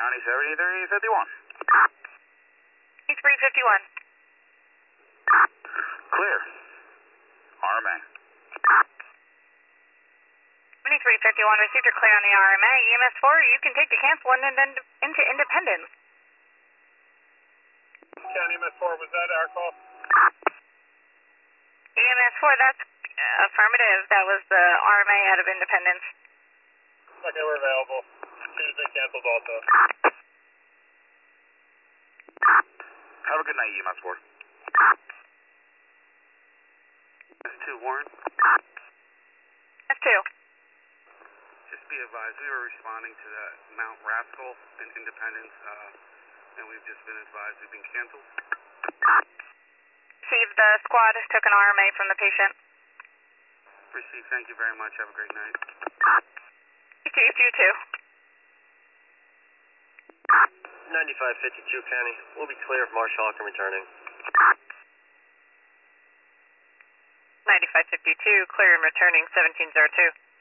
County 7351. 351. Clear. RMA. 2351, received your clear on the RMA. EMS 4, you can take the cancel into Independence. County EMS 4, was that our call? EMS 4, that's affirmative. That was the RMA out of Independence. Okay, we're available. Tuesday canceled also. Have a good night, EMS 4. S2 Warren. S2. Just be advised, we were responding to that Mount Rascal in Independence, and we've just been advised we've been canceled. Received, the squad took an RMA from the patient. Received, thank you very much. Have a great night. You too. 9552 County, we'll be clear if Marshall can returning. 9552, clear and returning 1702.